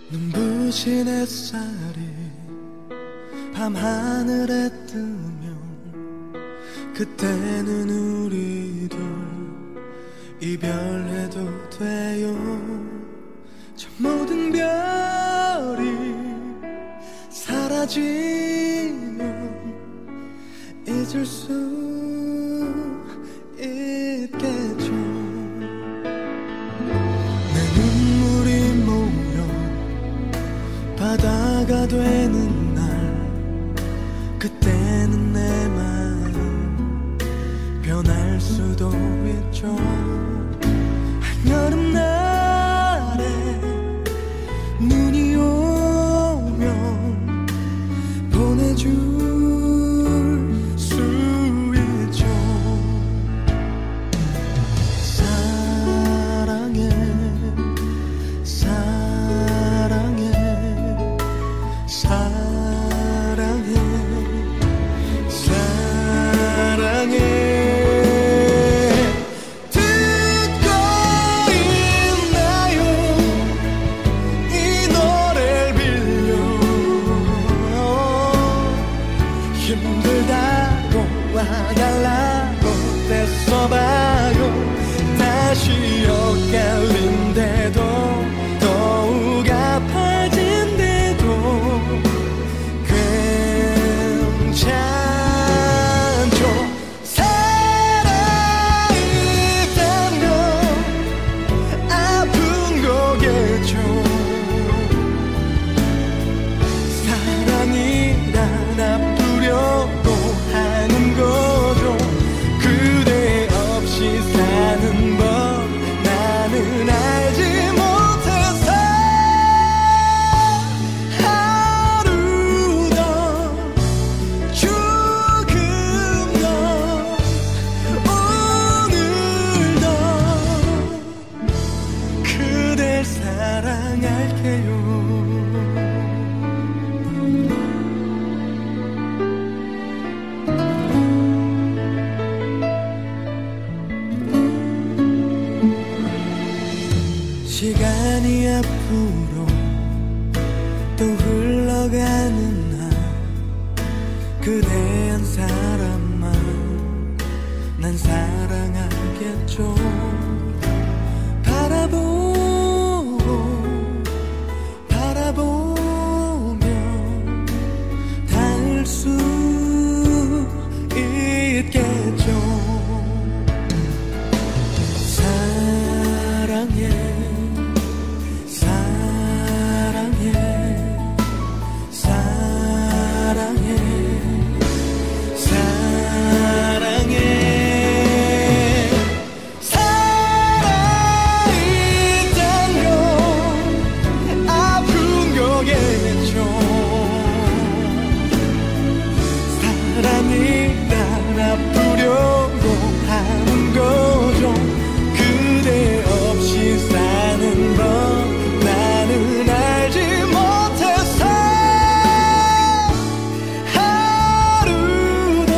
눈부신 햇살이 밤하늘에 뜨면 그때는 우리 둘 이별해도 돼요. 저 모든 별이 사라지면 잊을 수 있겠죠. 내 눈물이 모여 바다가 되는 날, 그때는 내 마음 변할 수도 있죠. 한여름날에 눈이 오면 보내줄 수 있죠. 사랑해 사랑해 사랑해 사랑해. 듣고 있나요? 이 노래를 빌려 힘들다고 와달라고 떼써봐요. 다시 엇갈린데도 더욱 아파진데도 괜찮죠. 살아있다면 아픈 거겠죠. 사랑이란 아프려고 하는 거죠. 그대 없이 사는 법 나는 알지 못해서 하루 더 조금 더 오늘 더 그댈 사랑할게요. 시간이 앞으로 또 흘러가는 한 그대 한 사람만 난 사랑하겠죠. 바라보면 닿을 수 있겠죠. 사랑해 사랑해 사랑해 사랑해. 살아있다면 아픈 거겠죠. 사랑이 날 아프려고 하는 거죠. 그대 없이 사는 법 나는 알지 못해서 하루 더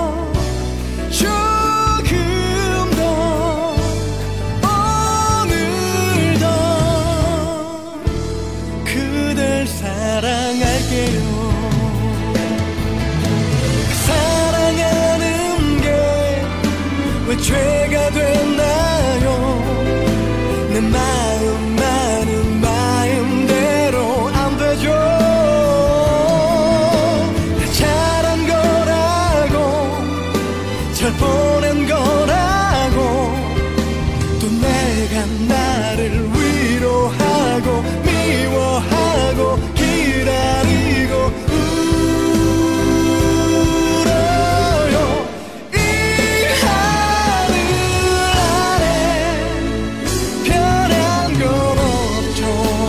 조금 더 오늘 더 그댈 사랑할게요. 사랑하는 게 왜 죄가 됐나요? 내 마음만은 마음대로 안 되죠. 나 잘한 거라고 잘 보낸 거라고 또 내가 나를 위로하고 미워하고 기다리고 울어요. 이 하늘 아래 변한 건 없죠.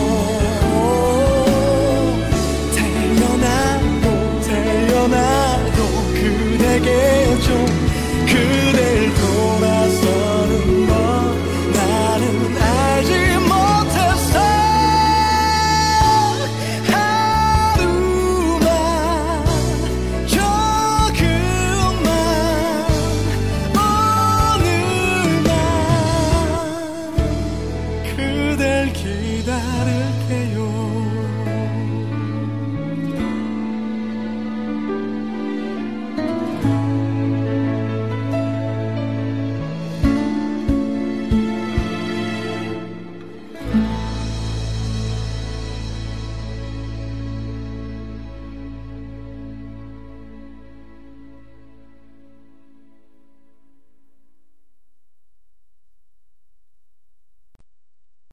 태어나도 그대겠죠. 그댈 돌아서는 법 나는 알지 못했어. 하루만 조금만 오늘만 그댈 기다릴게요.